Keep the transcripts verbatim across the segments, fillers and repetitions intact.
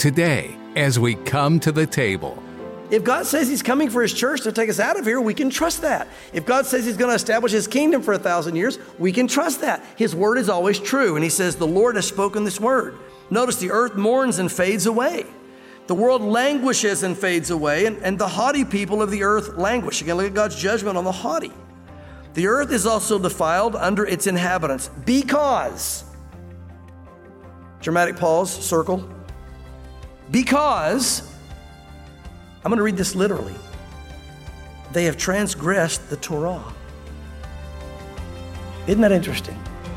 today as we come to the table. If God says he's coming for his church to take us out of here, we can trust that. If God says he's going to establish his kingdom for a thousand years, we can trust that. His word is always true. And he says, the Lord has spoken this word. Notice the earth mourns and fades away. The world languishes and fades away, and, and the haughty people of the earth languish. Again, look at God's judgment on the haughty. The earth is also defiled under its inhabitants because, dramatic pause, circle, because, I'm going to read this literally, they have transgressed the Torah. Isn't that interesting?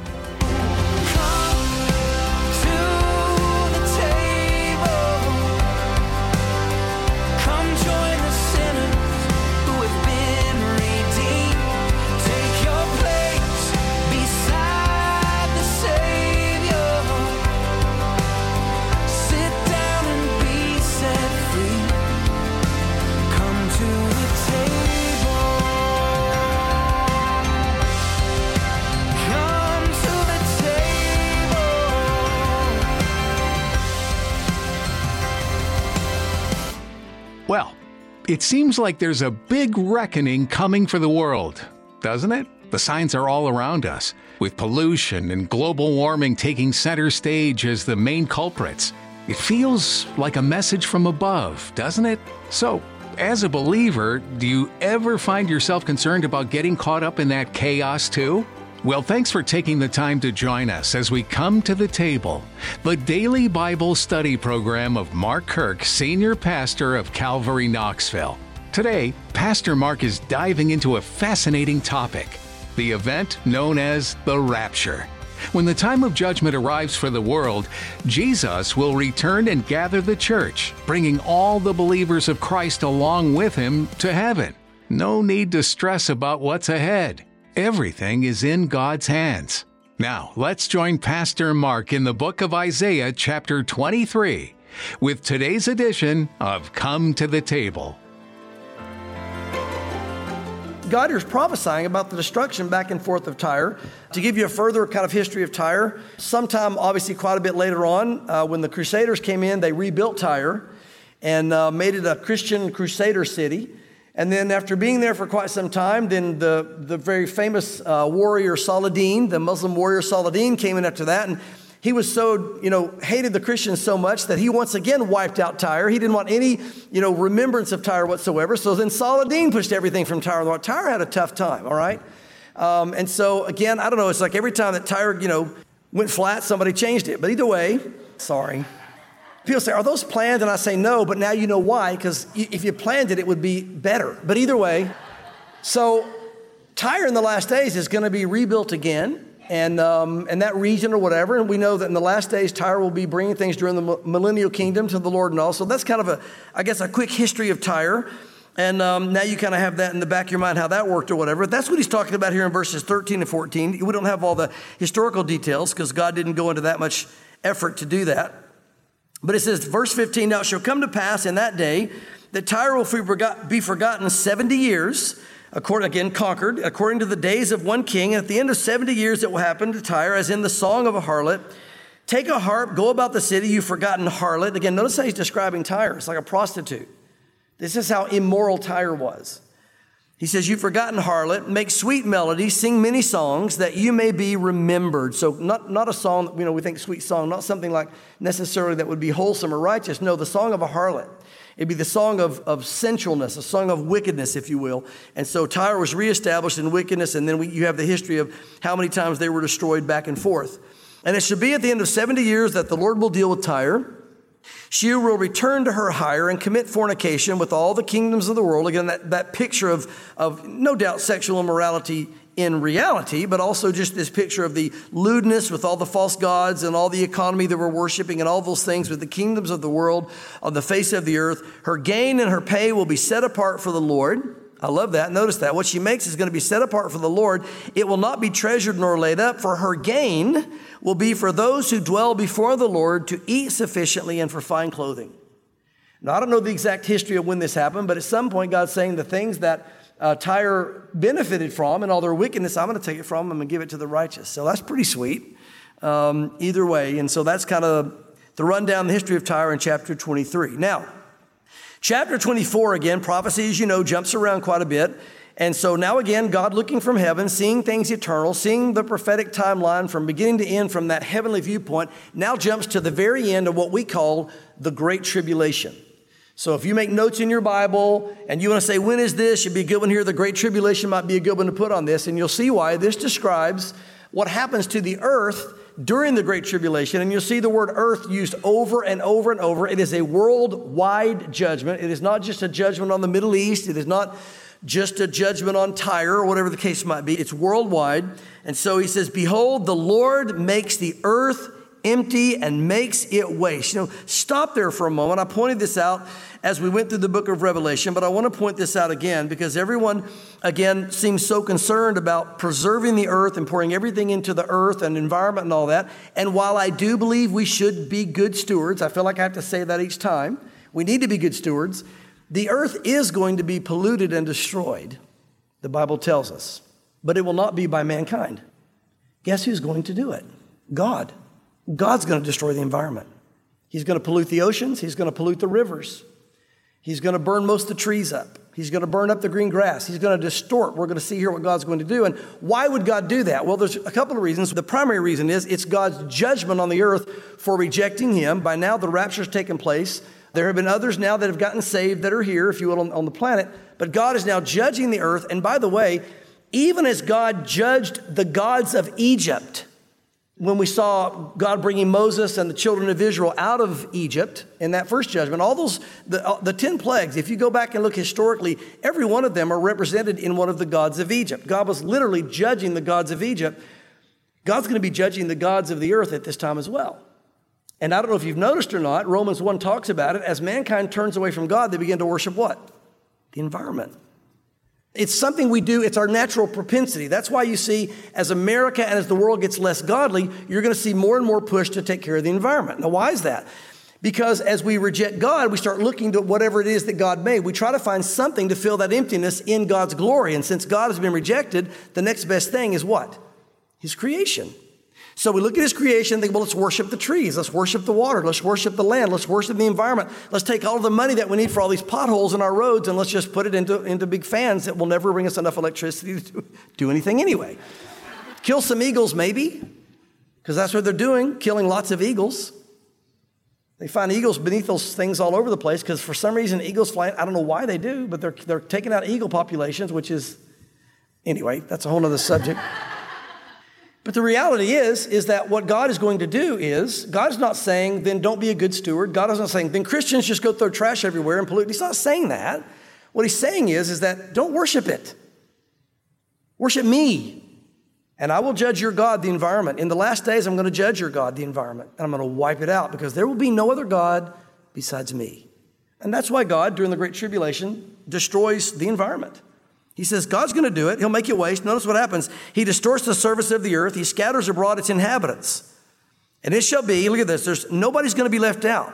Well, it seems like there's a big reckoning coming for the world, doesn't it? The signs are all around us, with pollution and global warming taking center stage as the main culprits. It feels like a message from above, doesn't it? So, as a believer, do you ever find yourself concerned about getting caught up in that chaos too? Well, thanks for taking the time to join us as we come to the table, the daily Bible study program of Mark Kirk, Senior Pastor of Calvary Knoxville. Today, Pastor Mark is diving into a fascinating topic, the event known as the Rapture. When the time of judgment arrives for the world, Jesus will return and gather the church, bringing all the believers of Christ along with him to heaven. No need to stress about what's ahead. Everything is in God's hands. Now, let's join Pastor Mark in the book of Isaiah, chapter twenty-three, with today's edition of Come to the Table. God is prophesying about the destruction back and forth of Tyre. To give you a further kind of history of Tyre, sometime obviously quite a bit later on, uh, when the Crusaders came in, they rebuilt Tyre and uh, made it a Christian Crusader city. And then after being there for quite some time, then the, the very famous uh, warrior Saladin, the Muslim warrior Saladin came in after that. And he was so, you know, hated the Christians so much that he once again wiped out Tyre. He didn't want any, you know, remembrance of Tyre whatsoever. So then Saladin pushed everything from Tyre. Tyre had a tough time, all right? Um, and so again, I don't know, it's like every time that Tyre, you know, went flat, somebody changed it. But either way, sorry. People say, are those planned? And I say, no, but now you know why, because if you planned it, it would be better. But either way, so Tyre in the last days is going to be rebuilt again, and um, and that region or whatever. And we know that in the last days, Tyre will be bringing things during the millennial kingdom to the Lord and all. So that's kind of a, I guess, a quick history of Tyre. And um, now you kind of have that in the back of your mind, how that worked or whatever. That's what he's talking about here in verses thirteen and fourteen. We don't have all the historical details because God didn't go into that much effort to do that. But it says, verse fifteen, now it shall come to pass in that day that Tyre will be forgotten seventy years, according, again, conquered, according to the days of one king. And at the end of seventy years, it will happen to Tyre, as in the song of a harlot. Take a harp, go about the city, you forgotten harlot. Again, notice how he's describing Tyre. It's like a prostitute. This is how immoral Tyre was. He says, you've forgotten harlot, make sweet melodies, sing many songs that you may be remembered. So not, not a song that, you know, we think sweet song, not something like necessarily that would be wholesome or righteous. No, the song of a harlot. It'd be the song of, of sensualness, a song of wickedness, if you will. And so Tyre was reestablished in wickedness, and then we, you have the history of how many times they were destroyed back and forth. And it should be at the end of seventy years that the Lord will deal with Tyre. She will return to her hire and commit fornication with all the kingdoms of the world. Again, that, that picture of, of no doubt sexual immorality in reality, but also just this picture of the lewdness with all the false gods and all the economy that we're worshiping and all those things with the kingdoms of the world on the face of the earth. Her gain and her pay will be set apart for the Lord. I love that. Notice that. What she makes is going to be set apart for the Lord. It will not be treasured nor laid up, for her gain will be for those who dwell before the Lord to eat sufficiently and for fine clothing. Now, I don't know the exact history of when this happened, but at some point, God's saying the things that uh, Tyre benefited from and all their wickedness, I'm going to take it from them and give it to the righteous. So that's pretty sweet. Um, either way. And so that's kind of to run down the history of Tyre in chapter twenty-three. Now, chapter twenty-four, again, prophecy, as you know, jumps around quite a bit. And so now again, God looking from heaven, seeing things eternal, seeing the prophetic timeline from beginning to end from that heavenly viewpoint, now jumps to the very end of what we call the Great Tribulation. So if you make notes in your Bible and you want to say, when is this? Should be a good one here. The Great Tribulation might be a good one to put on this. And you'll see why. This describes what happens to the earth during the Great Tribulation. And you'll see the word earth used over and over and over. It is a worldwide judgment. It is not just a judgment on the Middle East. It is not just a judgment on Tyre or whatever the case might be. It's worldwide. And so he says, behold, the Lord makes the earth empty and makes it waste. You know, stop there for a moment. I pointed this out as we went through the book of Revelation, but I want to point this out again because everyone, again, seems so concerned about preserving the earth and pouring everything into the earth and environment and all that. And while I do believe we should be good stewards, I feel like I have to say that each time. We need to be good stewards. The earth is going to be polluted and destroyed, the Bible tells us, but it will not be by mankind. Guess who's going to do it? God. God's going to destroy the environment. He's going to pollute the oceans. He's going to pollute the rivers. He's going to burn most of the trees up. He's going to burn up the green grass. He's going to distort. We're going to see here what God's going to do. And why would God do that? Well, there's a couple of reasons. The primary reason is it's God's judgment on the earth for rejecting him. By now, the rapture's taken place. There have been others now that have gotten saved that are here, if you will, on, on the planet. But God is now judging the earth. And by the way, even as God judged the gods of Egypt, when we saw God bringing Moses and the children of Israel out of Egypt in that first judgment, all those, the, the ten plagues, if you go back and look historically, every one of them are represented in one of the gods of Egypt. God was literally judging the gods of Egypt. God's going to be judging the gods of the earth at this time as well. And I don't know if you've noticed or not, Romans one talks about it. As mankind turns away from God, they begin to worship what? The environment. It's something we do. It's our natural propensity. That's why you see, as America and as the world gets less godly, you're going to see more and more push to take care of the environment. Now, why is that? Because as we reject God, we start looking to whatever it is that God made. We try to find something to fill that emptiness in God's glory. And since God has been rejected, the next best thing is what? His creation. So we look at his creation and think, well, let's worship the trees. Let's worship the water. Let's worship the land. Let's worship the environment. Let's take all of the money that we need for all these potholes in our roads and let's just put it into, into big fans that will never bring us enough electricity to do, do anything anyway. Kill some eagles, maybe, because that's what they're doing, killing lots of eagles. They find eagles beneath those things all over the place because for some reason eagles fly. I don't know why they do, but they're, they're taking out eagle populations, which is, anyway, that's a whole other subject. But the reality is, is that what God is going to do is, God's not saying, then don't be a good steward. God is not saying, then Christians just go throw trash everywhere and pollute. He's not saying that. What he's saying is, is that don't worship it. Worship me. And I will judge your God, the environment. In the last days, I'm going to judge your God, the environment. And I'm going to wipe it out because there will be no other God besides me. And that's why God, during the Great Tribulation, destroys the environment. He says, God's going to do it. He'll make it waste. Notice what happens. He distorts the surface of the earth. He scatters abroad its inhabitants. And it shall be, look at this, there's nobody's going to be left out.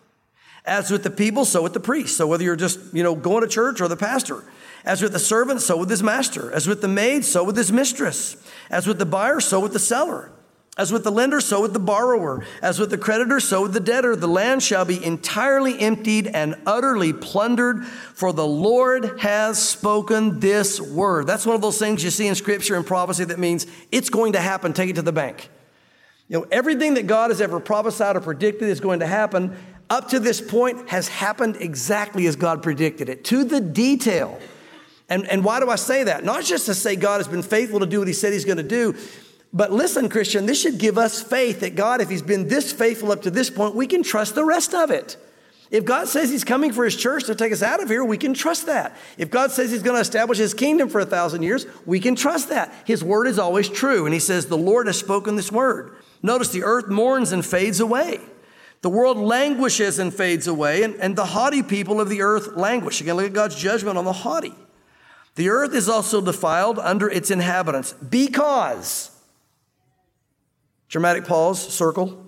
As with the people, so with the priest. So whether you're just, you know, going to church or the pastor. As with the servant, so with his master. As with the maid, so with his mistress. As with the buyer, so with the seller. As with the lender, so with the borrower. As with the creditor, so with the debtor. The land shall be entirely emptied and utterly plundered, for the Lord has spoken this word. That's one of those things you see in Scripture and prophecy that means it's going to happen. Take it to the bank. You know, everything that God has ever prophesied or predicted is going to happen up to this point has happened exactly as God predicted it, to the detail. And, and why do I say that? Not just to say God has been faithful to do what he said he's going to do, but listen, Christian, this should give us faith that God, if he's been this faithful up to this point, we can trust the rest of it. If God says he's coming for his church to take us out of here, we can trust that. If God says he's going to establish his kingdom for a thousand years, we can trust that. His word is always true. And he says, the Lord has spoken this word. Notice the earth mourns and fades away. The world languishes and fades away, and, and the haughty people of the earth languish. Again, look at God's judgment on the haughty. The earth is also defiled under its inhabitants because... Dramatic pause, circle.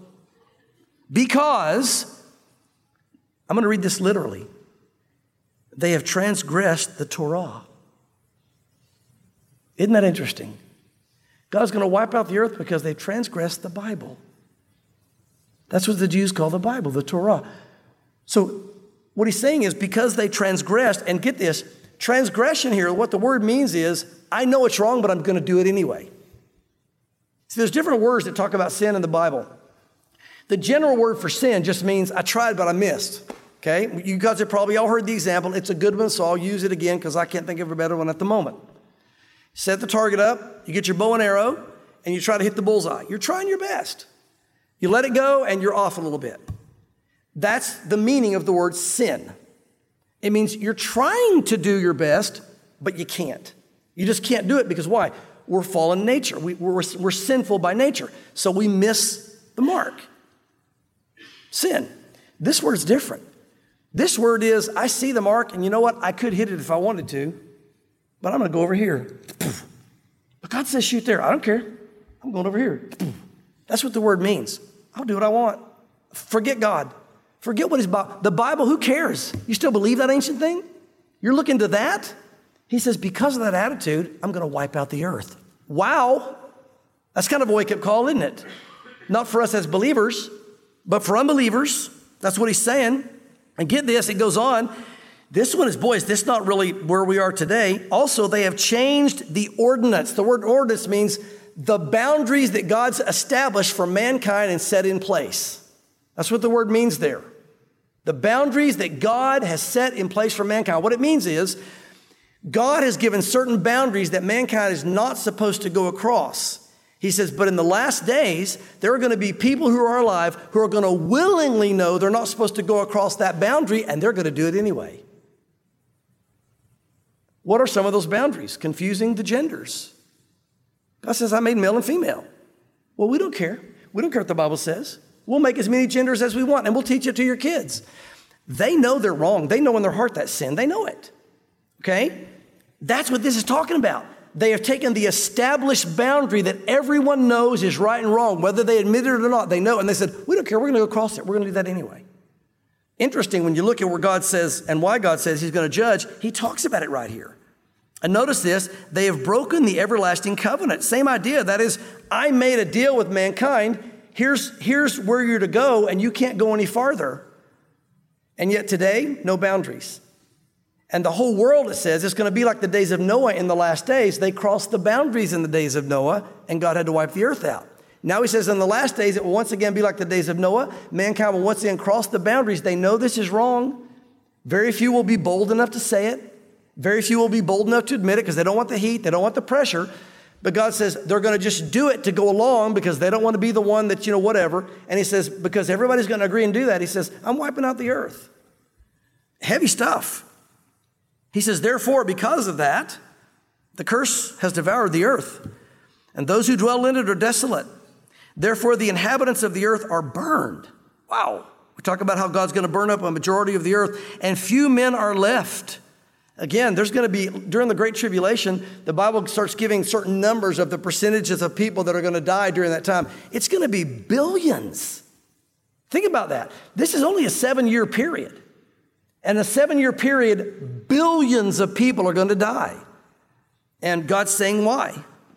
Because, I'm going to read this literally, they have transgressed the Torah. Isn't that interesting? God's going to wipe out the earth because they've transgressed the Bible. That's what the Jews call the Bible, the Torah. So what he's saying is because they transgressed, and get this, transgression here, what the word means is, I know it's wrong, but I'm going to do it anyway. See, there's different words that talk about sin in the Bible. The general word for sin just means I tried, but I missed. Okay? You guys have probably all heard the example. It's a good one, so I'll use it again because I can't think of a better one at the moment. Set the target up, you get your bow and arrow, and you try to hit the bullseye. You're trying your best. You let it go, and you're off a little bit. That's the meaning of the word sin. It means you're trying to do your best, but you can't. You just can't do it because why? We're fallen nature. We, we're, we're sinful by nature. So we miss the mark. Sin. This word's different. This word is, I see the mark, and you know what? I could hit it if I wanted to, but I'm going to go over here. But God says shoot there. I don't care. I'm going over here. That's what the word means. I'll do what I want. Forget God. Forget what he's about. The Bible, who cares? You still believe that ancient thing? You're looking to that? He says, because of that attitude, I'm going to wipe out the earth. Wow. That's kind of a wake-up call, isn't it? Not for us as believers, but for unbelievers. That's what he's saying. And get this, it goes on. This one is, boy, is this not really where we are today? Also, they have changed the ordinance. The word ordinance means the boundaries that God's established for mankind and set in place. That's what the word means there. The boundaries that God has set in place for mankind. What it means is God has given certain boundaries that mankind is not supposed to go across. He says, but in the last days, there are going to be people who are alive who are going to willingly know they're not supposed to go across that boundary, and they're going to do it anyway. What are some of those boundaries? Confusing the genders. God says, I made male and female. Well, we don't care. We don't care what the Bible says. We'll make as many genders as we want, and we'll teach it to your kids. They know they're wrong. They know in their heart that's sin. They know it. Okay? That's what this is talking about. They have taken the established boundary that everyone knows is right and wrong, whether they admit it or not. They know, and they said, we don't care. We're going to go across it. We're going to do that anyway. Interesting, when you look at where God says and why God says he's going to judge, he talks about it right here. And notice this, they have broken the everlasting covenant. Same idea. That is, I made a deal with mankind. Here's, here's where you're to go, and you can't go any farther. And yet today, no boundaries. And the whole world, it says, it's going to be like the days of Noah in the last days. They crossed the boundaries in the days of Noah, and God had to wipe the earth out. Now he says in the last days, it will once again be like the days of Noah. Mankind will once again cross the boundaries. They know this is wrong. Very few will be bold enough to say it. Very few will be bold enough to admit it because they don't want the heat. They don't want the pressure. But God says they're going to just do it to go along because they don't want to be the one that, you know, whatever. And he says, because everybody's going to agree and do that, he says, I'm wiping out the earth. Heavy stuff. He says, therefore, because of that, the curse has devoured the earth, and those who dwell in it are desolate. Therefore, the inhabitants of the earth are burned. Wow. We talk about how God's going to burn up a majority of the earth, and few men are left. Again, there's going to be, during the Great Tribulation, the Bible starts giving certain numbers of the percentages of people that are going to die during that time. It's going to be billions. Think about that. This is only a seven-year period. And a seven-year period, billions of people are going to die. And God's saying why.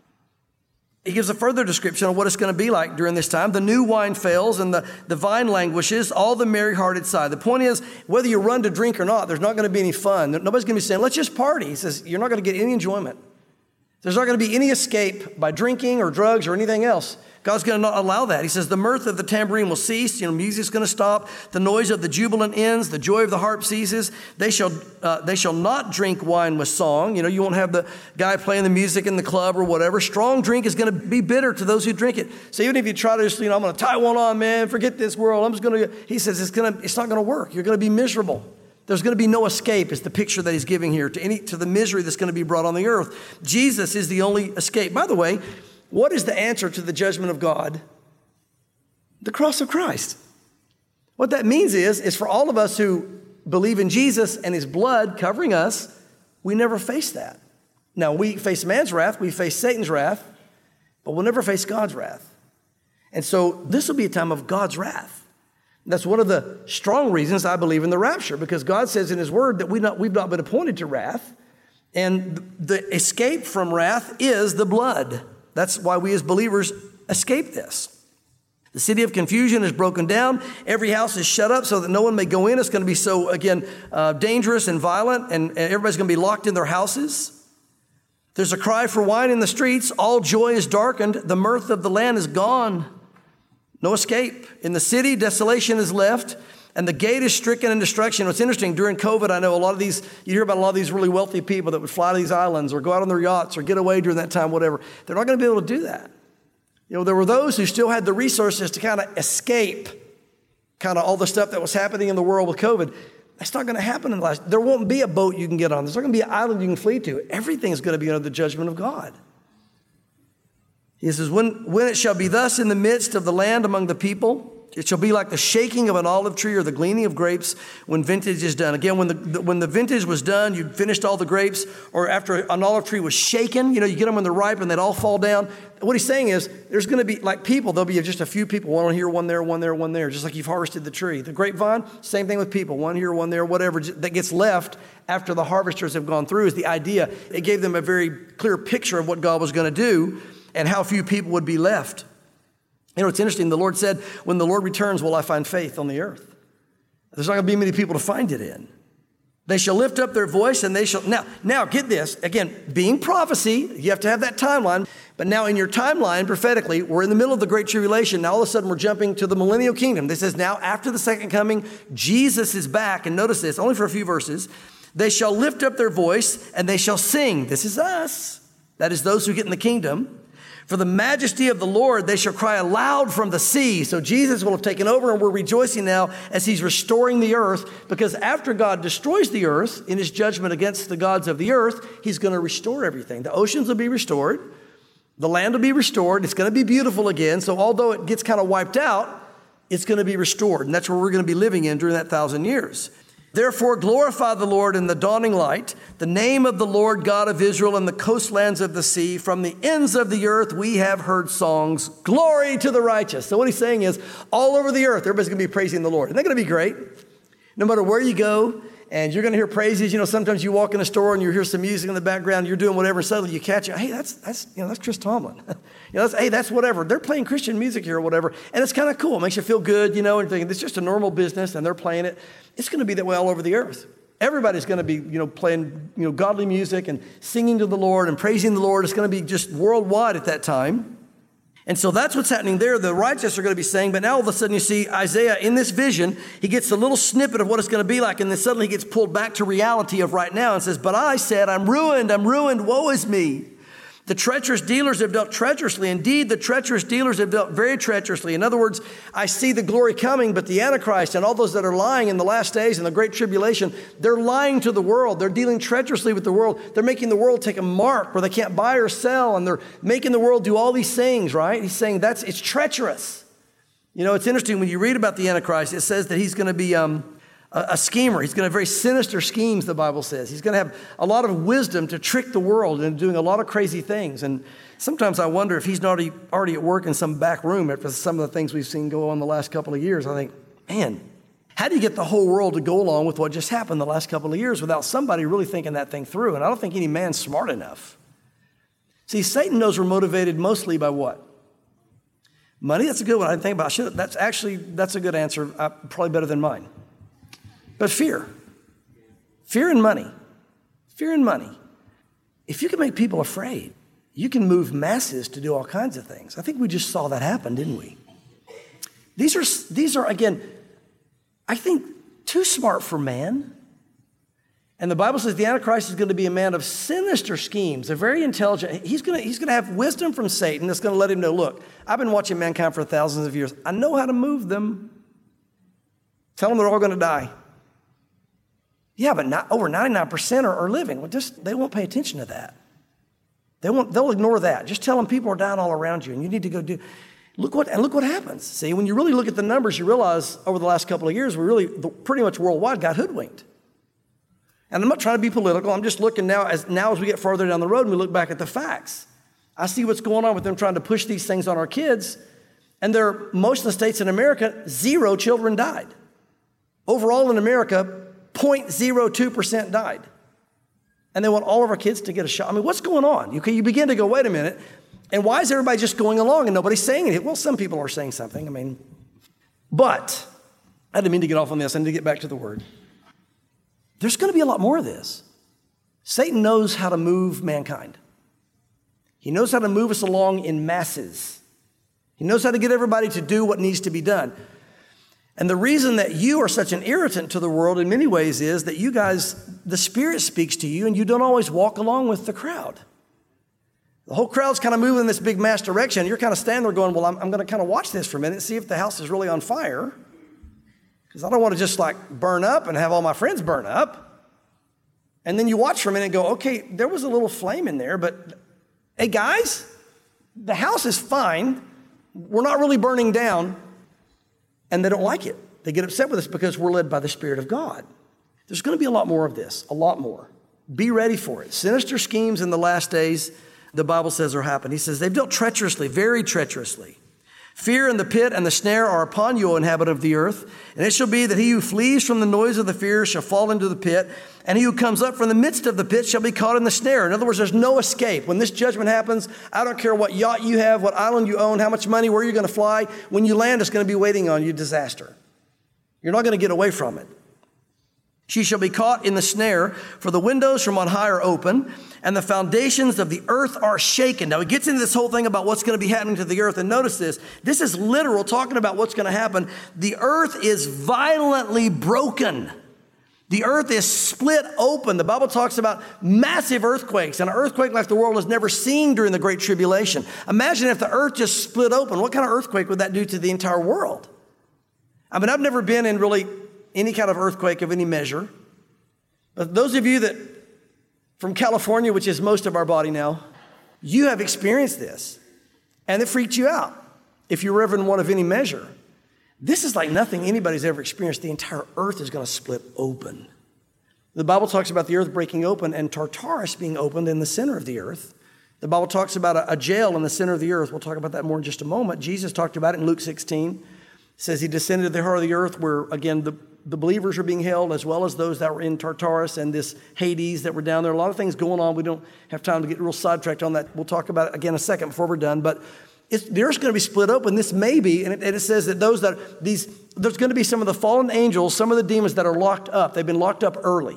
He gives a further description of what it's going to be like during this time. The new wine fails and the, the vine languishes, all the merry-hearted sigh. The point is, whether you run to drink or not, there's not going to be any fun. Nobody's going to be saying, let's just party. He says, you're not going to get any enjoyment. There's not going to be any escape by drinking or drugs or anything else. God's going to not allow that. He says the mirth of the tambourine will cease. You know, music's going to stop. The noise of the jubilant ends. The joy of the harp ceases. They shall uh, they shall not drink wine with song. You know, you won't have the guy playing the music in the club or whatever. Strong drink is going to be bitter to those who drink it. So even if you try to just, you know, I'm going to tie one on, man, forget this world. I'm just going to, he says it's going to, it's not going to work. You're going to be miserable. There's going to be no escape is the picture that he's giving here to any, to the misery that's going to be brought on the earth. Jesus is the only escape. By the way, what is the answer to the judgment of God? The cross of Christ. What that means is, is for all of us who believe in Jesus and his blood covering us, we never face that. Now, we face man's wrath, we face Satan's wrath, but we'll never face God's wrath. And so this will be a time of God's wrath. That's one of the strong reasons I believe in the rapture, because God says in his word that we not, we've not been appointed to wrath, and the escape from wrath is the blood. That's why we as believers escape this. The city of confusion is broken down. Every house is shut up so that no one may go in. It's going to be so, again, uh, dangerous and violent, and, and everybody's going to be locked in their houses. There's a cry for wine in the streets. All joy is darkened. The mirth of the land is gone. No escape. In the city, desolation is left, and the gate is stricken in destruction. What's interesting, during COVID, I know a lot of these, you hear about a lot of these really wealthy people that would fly to these islands or go out on their yachts or get away during that time, whatever. They're not going to be able to do that. You know, there were those who still had the resources to kind of escape kind of all the stuff that was happening in the world with COVID. That's not going to happen in the last. There won't be a boat you can get on. There's not going to be an island you can flee to. Everything's going to be under the judgment of God. He says, when, when it shall be thus in the midst of the land among the people, it shall be like the shaking of an olive tree or the gleaning of grapes when vintage is done. Again, when the, the when the vintage was done, you finished all the grapes, or after an olive tree was shaken, you know, you get them when they're ripe and they'd all fall down. What he's saying is there's going to be, like people, there'll be just a few people, one here, one there, one there, one there, just like you've harvested the tree. The grapevine, same thing with people, one here, one there, whatever, that gets left after the harvesters have gone through is the idea. It gave them a very clear picture of what God was going to do and how few people would be left. You know, it's interesting. The Lord said, when the Lord returns, will I find faith on the earth? There's not going to be many people to find it in. They shall lift up their voice and they shall, now, now get this, again, being prophecy, you have to have that timeline, but now in your timeline, prophetically, we're in the middle of the Great Tribulation. Now all of a sudden we're jumping to the millennial kingdom. This is now after the second coming, Jesus is back, and notice this, only for a few verses. They shall lift up their voice and they shall sing. This is us. That is those who get in the kingdom. For the majesty of the Lord, they shall cry aloud from the sea. So Jesus will have taken over, and we're rejoicing now as he's restoring the earth, because after God destroys the earth in his judgment against the gods of the earth, he's going to restore everything. The oceans will be restored. The land will be restored. It's going to be beautiful again. So although it gets kind of wiped out, it's going to be restored. And that's where we're going to be living in during that thousand years. Therefore, glorify the Lord in the dawning light, the name of the Lord God of Israel in the coastlands of the sea. From the ends of the earth, we have heard songs. Glory to the righteous. So what he's saying is, all over the earth, everybody's going to be praising the Lord. Isn't that going to be great? No matter where you go, and you're going to hear praises. You know, sometimes you walk in a store and you hear some music in the background, you're doing whatever, and suddenly you catch it. Hey, that's, that's, you know, that's Chris Tomlin. you know, that's, hey, that's whatever. They're playing Christian music here or whatever. And it's kind of cool. It makes you feel good, you know, and thinking it's just a normal business and they're playing it. It's going to be that way all over the earth. Everybody's going to be, you know, playing, you know, godly music and singing to the Lord and praising the Lord. It's going to be just worldwide at that time. And so that's what's happening there. The righteous are going to be saying, but now all of a sudden you see Isaiah in this vision, he gets a little snippet of what it's going to be like, and then suddenly he gets pulled back to reality of right now and says, but I said, I'm ruined, I'm ruined, woe is me. The treacherous dealers have dealt treacherously. Indeed, the treacherous dealers have dealt very treacherously. In other words, I see the glory coming, but the Antichrist and all those that are lying in the last days in the Great Tribulation, they're lying to the world. They're dealing treacherously with the world. They're making the world take a mark where they can't buy or sell, and they're making the world do all these things, right? He's saying that's it's treacherous. You know, it's interesting when you read about the Antichrist, it says that he's going to be um, a, a schemer. He's going to have very sinister schemes, the Bible says. He's going to have a lot of wisdom to trick the world into doing a lot of crazy things. And sometimes I wonder if he's not already, already at work in some back room after some of the things we've seen go on the last couple of years. I think, man, how do you get the whole world to go along with what just happened the last couple of years without somebody really thinking that thing through? And I don't think any man's smart enough. See, Satan knows we're motivated mostly by what? Money. That's a good one. I didn't think about it. That's actually, that's a good answer. Uh, probably better than mine. But fear. Fear and money. Fear and money. If you can make people afraid, you can move masses to do all kinds of things. I think we just saw that happen, didn't we? These are, these are again, I think, too smart for man. And the Bible says the Antichrist is going to be a man of sinister schemes, a very intelligent. He's going to, he's going to have wisdom from Satan that's going to let him know, look, I've been watching mankind for thousands of years. I know how to move them. Tell them they're all going to die. Yeah, but not, over ninety-nine percent are, are living. Well, just they won't pay attention to that. They won't. They'll ignore that. Just tell them people are dying all around you, and you need to go do. Look what and look what happens. See, when you really look at the numbers, you realize over the last couple of years, we really pretty much worldwide got hoodwinked. And I'm not trying to be political. I'm just looking now as now as we get farther down the road and we look back at the facts. I see what's going on with them trying to push these things on our kids. And there, most of the states in America, zero children died. Overall in America, zero point zero two percent died. And they want all of our kids to get a shot. I mean, what's going on? You, you begin to go, wait a minute. And why is everybody just going along and nobody's saying anything? Well, some people are saying something. I mean, but I didn't mean to get off on this. I need to get back to the word. There's going to be a lot more of this. Satan knows how to move mankind. He knows how to move us along in masses. He knows how to get everybody to do what needs to be done. And the reason that you are such an irritant to the world in many ways is that you guys, the Spirit speaks to you and you don't always walk along with the crowd. The whole crowd's kind of moving in this big mass direction. You're kind of standing there going, well, I'm, I'm going to kind of watch this for a minute, see if the house is really on fire. Because I don't want to just like burn up and have all my friends burn up. And then you watch for a minute and go, okay, there was a little flame in there, but hey guys, the house is fine. We're not really burning down. And they don't like it. They get upset with us because we're led by the Spirit of God. There's going to be a lot more of this, a lot more. Be ready for it. Sinister schemes in the last days, the Bible says, are happening. He says, they've dealt treacherously, very treacherously. Fear and the pit and the snare are upon you, O inhabitant of the earth. And it shall be that he who flees from the noise of the fear shall fall into the pit. And he who comes up from the midst of the pit shall be caught in the snare. In other words, there's no escape. When this judgment happens, I don't care what yacht you have, what island you own, how much money, where you're going to fly. When you land, it's going to be waiting on you, disaster. You're not going to get away from it. She shall be caught in the snare, for the windows from on high are open, and the foundations of the earth are shaken. Now, he gets into this whole thing about what's going to be happening to the earth, and notice this. This is literal, talking about what's going to happen. The earth is violently broken. The earth is split open. The Bible talks about massive earthquakes, and an earthquake like the world has never seen during the Great Tribulation. Imagine if the earth just split open. What kind of earthquake would that do to the entire world? I mean, I've never been in really any kind of earthquake of any measure. But those of you that from California, which is most of our body now, you have experienced this. And it freaked you out if you were ever in one of any measure. This is like nothing anybody's ever experienced. The entire earth is going to split open. The Bible talks about the earth breaking open and Tartarus being opened in the center of the earth. The Bible talks about a, a jail in the center of the earth. We'll talk about that more in just a moment. Jesus talked about it in Luke sixteen. It says he descended to the heart of the earth where, again, the, the believers are being held as well as those that were in Tartarus and this Hades that were down there. A lot of things going on. We don't have time to get real sidetracked on that. We'll talk about it again in a second before we're done. But it's, the earth's going to be split open. This may be, and it, and it says that those that, these, there's going to be some of the fallen angels, some of the demons that are locked up. They've been locked up early.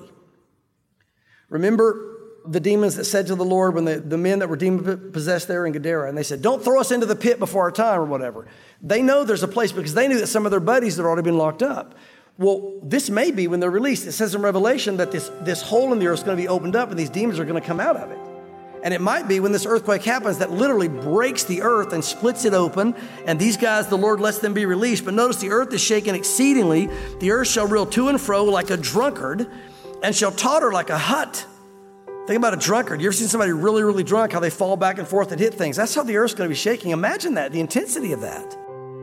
Remember the demons that said to the Lord when the, the men that were demon-possessed there in Gadara, and they said, don't throw us into the pit before our time or whatever. They know there's a place because they knew that some of their buddies had already been locked up. Well, this may be when they're released. It says in Revelation that this, this hole in the earth is going to be opened up and these demons are going to come out of it. And it might be when this earthquake happens that literally breaks the earth and splits it open. And these guys, the Lord lets them be released. But notice the earth is shaken exceedingly. The earth shall reel to and fro like a drunkard and shall totter like a hut. Think about a drunkard. You ever seen somebody really, really drunk, how they fall back and forth and hit things? That's how the earth's going to be shaking. Imagine that, the intensity of that.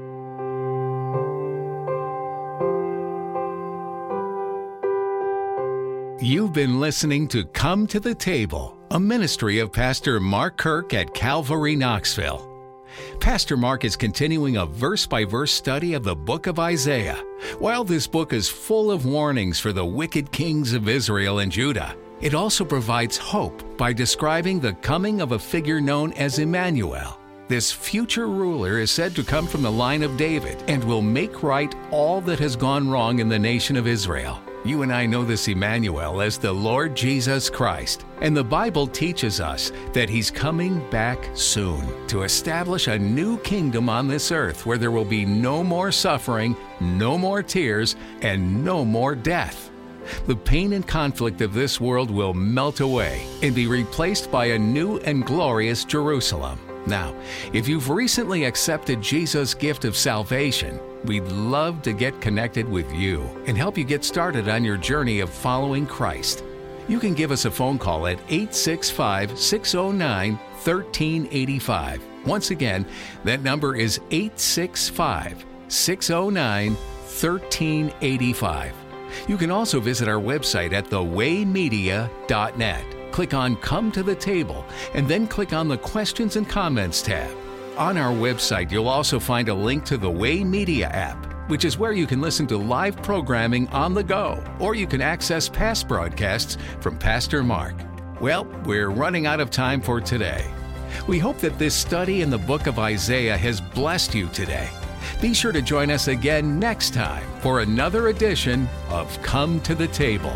You've been listening to Come to the Table, a ministry of Pastor Mark Kirk at Calvary, Knoxville. Pastor Mark is continuing a verse-by-verse study of the book of Isaiah. While this book is full of warnings for the wicked kings of Israel and Judah, it also provides hope by describing the coming of a figure known as Emmanuel. This future ruler is said to come from the line of David and will make right all that has gone wrong in the nation of Israel. You and I know this Emmanuel as the Lord Jesus Christ, and the Bible teaches us that He's coming back soon to establish a new kingdom on this earth where there will be no more suffering, no more tears, and no more death. The pain and conflict of this world will melt away and be replaced by a new and glorious Jerusalem. Now, if you've recently accepted Jesus' gift of salvation, we'd love to get connected with you and help you get started on your journey of following Christ. You can give us a phone call at eight six five, six oh nine, one three eight five. Once again, that number is eight six five, six oh nine, one three eight five. You can also visit our website at the way media dot net. Click on Come to the Table, and then click on the Questions and Comments tab. On our website, you'll also find a link to the Way Media app, which is where you can listen to live programming on the go, or you can access past broadcasts from Pastor Mark. Well, we're running out of time for today. We hope that this study in the book of Isaiah has blessed you today. Be sure to join us again next time for another edition of Come to the Table.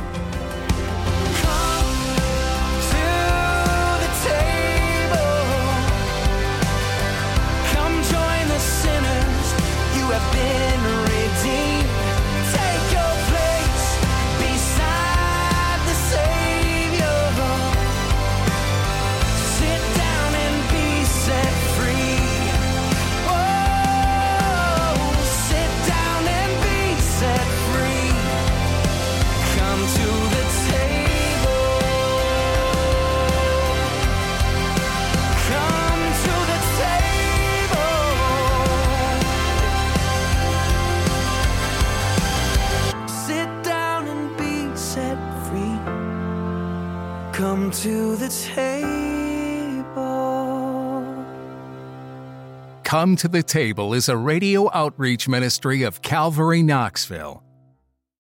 Come to the table. Come to the Table is a radio outreach ministry of Calvary Knoxville.